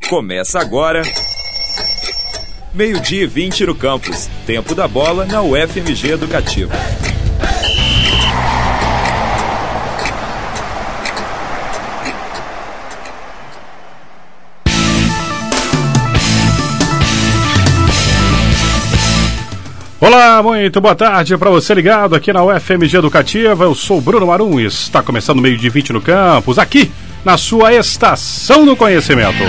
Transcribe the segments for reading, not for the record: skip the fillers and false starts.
Começa agora, 12h20 no campus. Tempo da bola na UFMG Educativa. Olá, muito boa tarde para você ligado aqui na UFMG Educativa. Eu sou o Bruno Marum e está começando 12h20 no campus, aqui na sua Estação do Conhecimento.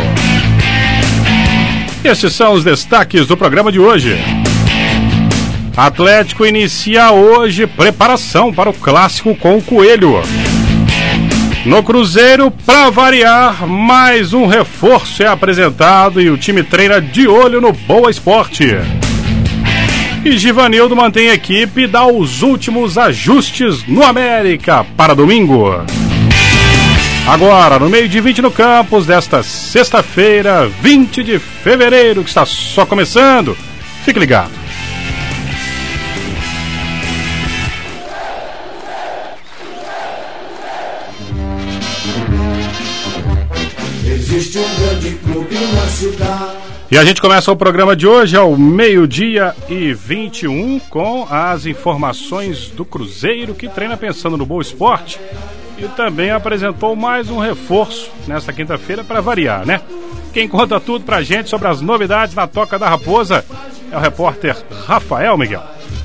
Estes são os destaques do programa de hoje. Atlético inicia hoje preparação para o clássico com o Coelho. No Cruzeiro, para variar, mais um reforço é apresentado e o time treina de olho no Boa Esporte. E Givanildo mantém a equipe e dá os últimos ajustes no América para domingo. Agora, no 12h20 no campus desta sexta-feira, 20 de fevereiro, que está só começando. Fique ligado. Existe um grande clube na cidade. E a gente começa o programa de hoje ao 12h21 com as informações do Cruzeiro, que treina pensando no Boa Esporte e também apresentou mais um reforço nesta quinta-feira para variar, né? Quem conta tudo pra gente sobre as novidades na Toca da Raposa é o repórter Rafael Miguel.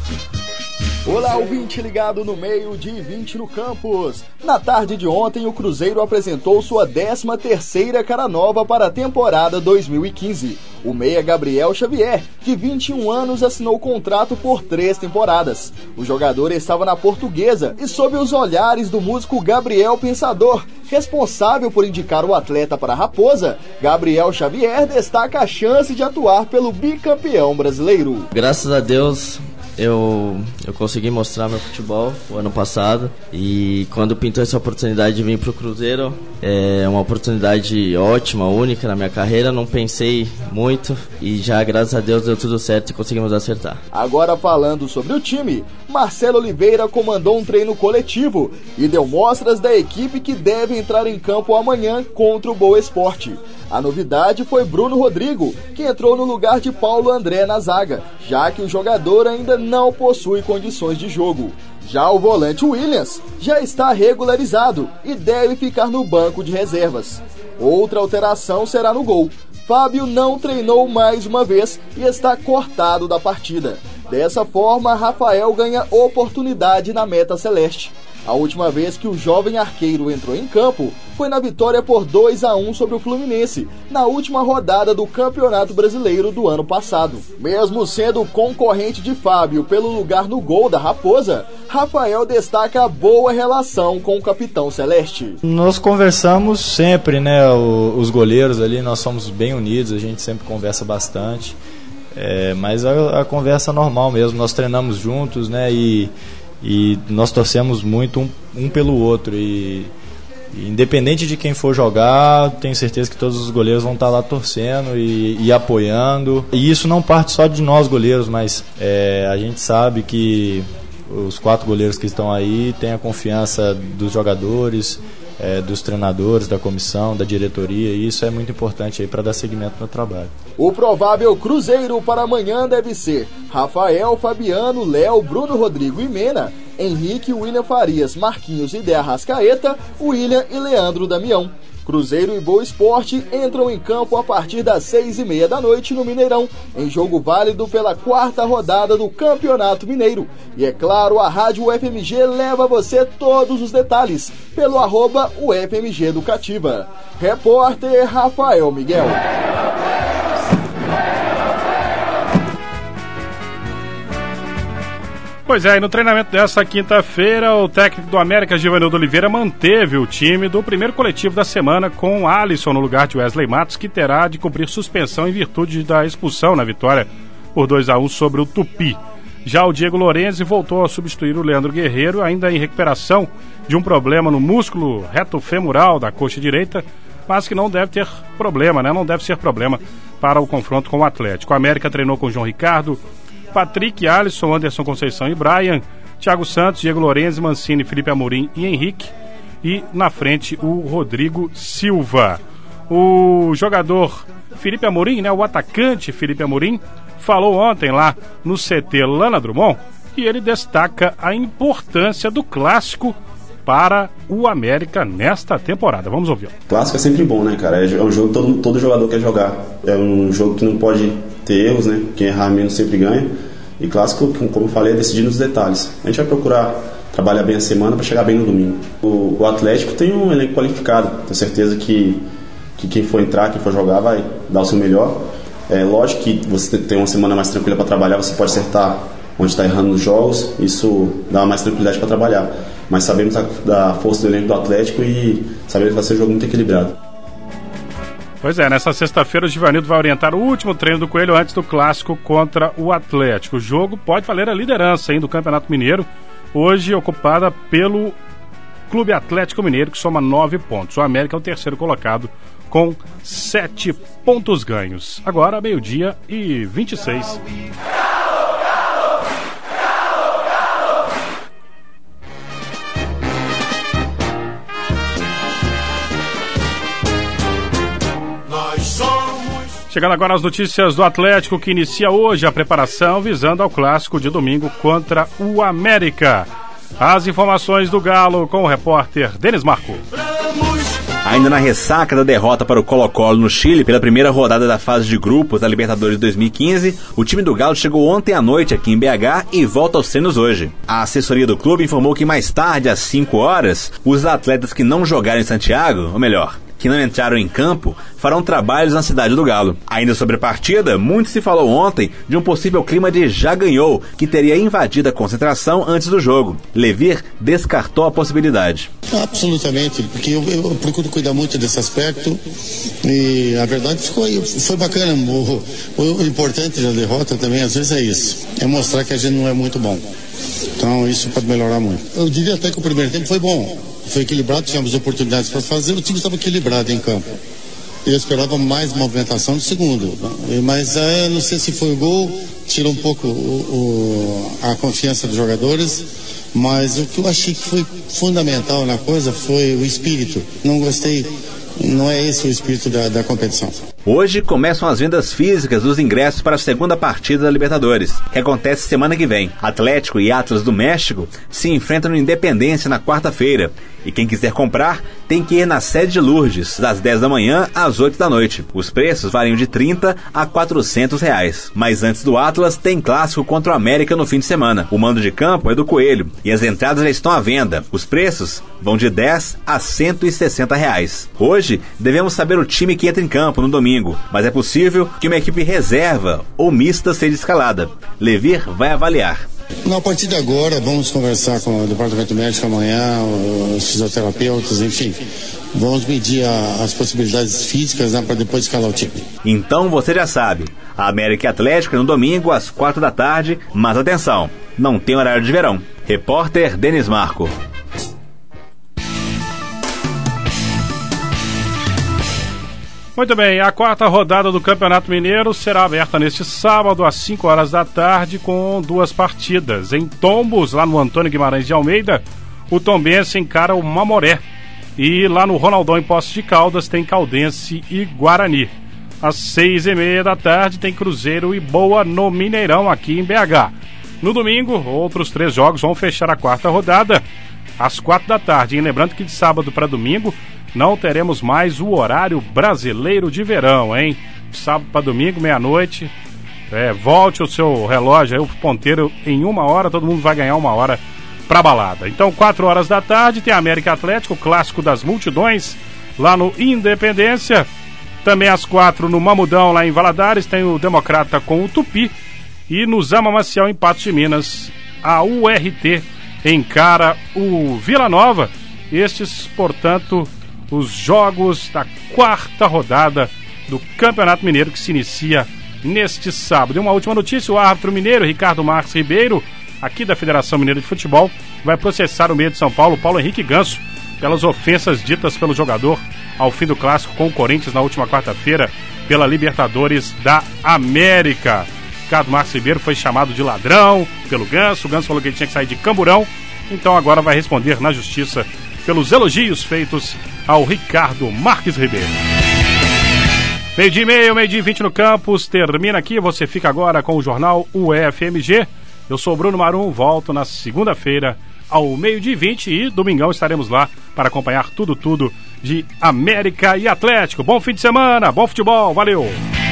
Olá, ouvinte ligado no 12h20 no campus. Na tarde de ontem, o Cruzeiro apresentou sua 13ª cara nova para a temporada 2015. O meia Gabriel Xavier, de 21 anos, assinou contrato por 3 temporadas. O jogador estava na Portuguesa e sob os olhares do músico Gabriel Pensador, responsável por indicar o atleta para a Raposa, Gabriel Xavier destaca a chance de atuar pelo bicampeão brasileiro. Graças a Deus, eu consegui mostrar meu futebol o ano passado e quando pintou essa oportunidade de vir para o Cruzeiro, é uma oportunidade ótima, única na minha carreira, não pensei muito e já, graças a Deus, deu tudo certo e conseguimos acertar. Agora falando sobre o time, Marcelo Oliveira comandou um treino coletivo e deu mostras da equipe que deve entrar em campo amanhã contra o Boa Esporte. A novidade foi Bruno Rodrigo, que entrou no lugar de Paulo André na zaga, já que o jogador ainda não possui condições de jogo. Já o volante Williams já está regularizado e deve ficar no banco de reservas. Outra alteração será no gol. Fábio não treinou mais uma vez e está cortado da partida. Dessa forma, Rafael ganha oportunidade na meta celeste. A última vez que o jovem arqueiro entrou em campo foi na vitória por 2-1 sobre o Fluminense, na última rodada do Campeonato Brasileiro do ano passado. Mesmo sendo concorrente de Fábio pelo lugar no gol da Raposa, Rafael destaca a boa relação com o capitão celeste. Nós conversamos sempre, né, os goleiros ali, nós somos bem unidos, a gente sempre conversa bastante, mas a conversa normal mesmo, nós treinamos juntos, né, e nós torcemos muito um pelo outro e independente de quem for jogar, tenho certeza que todos os goleiros vão estar lá torcendo e apoiando. E isso não parte só de nós goleiros, mas a gente sabe que os 4 goleiros que estão aí têm a confiança dos jogadores, dos treinadores, da comissão, da diretoria, e isso é muito importante aí para dar seguimento no trabalho. O provável Cruzeiro para amanhã deve ser Rafael, Fabiano, Léo, Bruno Rodrigo e Mena, Henrique, William Farias, Marquinhos e De Arrascaeta, William e Leandro Damião. Cruzeiro e Boa Esporte entram em campo a partir das 6h30 da noite no Mineirão, em jogo válido pela 4ª rodada do Campeonato Mineiro. E é claro, a Rádio UFMG leva a você todos os detalhes pelo @UFMG Educativa. Repórter Rafael Miguel. Pois é, e no treinamento dessa quinta-feira, o técnico do América, Givanildo Oliveira, manteve o time do primeiro coletivo da semana com Alisson no lugar de Wesley Matos, que terá de cumprir suspensão em virtude da expulsão na vitória por 2-1 sobre o Tupi. Já o Diego Lorenzi voltou a substituir o Leandro Guerreiro, ainda em recuperação de um problema no músculo reto-femoral da coxa direita, mas que não deve ter problema, né? Não deve ser problema para o confronto com o Atlético. O América treinou com João Ricardo, Patrick, Alisson, Anderson Conceição e Brian, Thiago Santos, Diego Lorenzi, Mancini, Felipe Amorim e Henrique. E na frente o Rodrigo Silva. O jogador Felipe Amorim, né, o atacante Felipe Amorim, falou ontem lá no CT Lana Drummond e ele destaca a importância do clássico para o América nesta temporada. Vamos ouvir. Clássico é sempre bom, né, cara? É um jogo que todo jogador quer jogar. É um jogo que não pode ter erros, né? Quem errar menos sempre ganha. E clássico, como eu falei, é decidir nos detalhes. A gente vai procurar trabalhar bem a semana para chegar bem no domingo. O Atlético tem um elenco qualificado. Tenho certeza que quem for entrar, quem for jogar, vai dar o seu melhor. É lógico que você tem uma semana mais tranquila para trabalhar, você pode acertar onde está errando nos jogos, isso dá mais tranquilidade para trabalhar. Mas sabemos da força do elenco do Atlético e sabemos que vai ser um jogo muito equilibrado. Pois é, nessa sexta-feira o Givanildo vai orientar o último treino do Coelho antes do clássico contra o Atlético. O jogo pode valer a liderança do Campeonato Mineiro, hoje ocupada pelo Clube Atlético Mineiro, que soma 9 pontos. O América é o terceiro colocado com 7 pontos ganhos. Agora, 12:26. Chegando agora as notícias do Atlético, que inicia hoje a preparação visando ao clássico de domingo contra o América. As informações do Galo com o repórter Denis Marco. Ainda na ressaca da derrota para o Colo-Colo no Chile pela primeira rodada da fase de grupos da Libertadores 2015, o time do Galo chegou ontem à noite aqui em BH e volta aos treinos hoje. A assessoria do clube informou que mais tarde, às 5 horas, os atletas que não jogaram em Santiago, ou melhor, que não entraram em campo, farão trabalhos na cidade do Galo. Ainda sobre a partida, muito se falou ontem de um possível clima de já ganhou, que teria invadido a concentração antes do jogo. Levir descartou a possibilidade. Absolutamente, porque eu procuro cuidar muito desse aspecto e a verdade foi bacana. O importante da derrota também às vezes é isso, é mostrar que a gente não é muito bom. Então isso pode melhorar muito. Eu diria até que o primeiro tempo foi bom, foi equilibrado, tivemos oportunidades para fazer, o time estava equilibrado em campo. Eu esperava mais movimentação no segundo, mas não sei se foi o gol, tirou um pouco a confiança dos jogadores, mas o que eu achei que foi fundamental na coisa foi o espírito. Não gostei, não é esse o espírito da competição. Hoje começam as vendas físicas dos ingressos para a segunda partida da Libertadores, que acontece semana que vem. Atlético e Atlas do México se enfrentam no Independência na quarta-feira. E quem quiser comprar tem que ir na sede de Lourdes, das 10 da manhã às 8 da noite. Os preços variam de R$30 a R$400. Mas antes do Atlas, tem clássico contra o América no fim de semana. O mando de campo é do Coelho e as entradas já estão à venda. Os preços vão de R$10 a R$160. Hoje, devemos saber o time que entra em campo no domingo, mas é possível que uma equipe reserva ou mista seja escalada. Levir vai avaliar. A partir de agora, vamos conversar com o departamento médico amanhã, os fisioterapeutas, enfim. Vamos medir as possibilidades físicas, né, para depois escalar o time. Então você já sabe, a América e Atlético é no domingo às 4 da tarde, mas atenção, não tem horário de verão. Repórter Denis Marco. Muito bem, a quarta rodada do Campeonato Mineiro será aberta neste sábado às 5 horas da tarde com 2 partidas. Em Tombos, lá no Antônio Guimarães de Almeida, o Tombense encara o Mamoré. E lá no Ronaldão, em Poços de Caldas, tem Caldense e Guarani. Às 6h30 da tarde tem Cruzeiro e Boa no Mineirão, aqui em BH. No domingo, outros 3 jogos vão fechar a quarta rodada às 4 da tarde. E lembrando que de sábado para domingo não teremos mais o horário brasileiro de verão, hein? Sábado para domingo, meia-noite. Volte o seu relógio aí, o ponteiro, em 1 hora, todo mundo vai ganhar 1 hora pra balada. Então, 4 horas da tarde, tem América Atlético, o clássico das multidões, lá no Independência. Também às 4 no Mamudão, lá em Valadares, tem o Democrata com o Tupi. E no Zama Maciel, em Patos de Minas, a URT encara o Vila Nova. Estes, portanto, os jogos da quarta rodada do Campeonato Mineiro, que se inicia neste sábado. E uma última notícia: o árbitro mineiro Ricardo Marques Ribeiro, aqui da Federação Mineira de Futebol, vai processar o meia de São Paulo, Paulo Henrique Ganso, pelas ofensas ditas pelo jogador ao fim do clássico com o Corinthians na última quarta-feira pela Libertadores da América. Ricardo Marques Ribeiro foi chamado de ladrão pelo Ganso. O Ganso falou que ele tinha que sair de Camburão, então agora vai responder na justiça pelos elogios feitos ao Ricardo Marques Ribeiro. Meio-dia e meio, meio-dia e 20 no campus, termina aqui, você fica agora com o jornal UFMG. Eu sou Bruno Marum, volto na segunda-feira ao meio-dia e 20 e domingão estaremos lá para acompanhar tudo de América e Atlético. Bom fim de semana, bom futebol, valeu!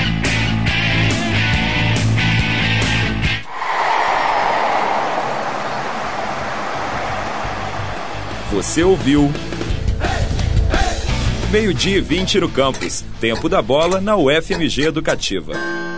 Você ouviu meio-dia e 20 no campus. Tempo da bola na UFMG Educativa.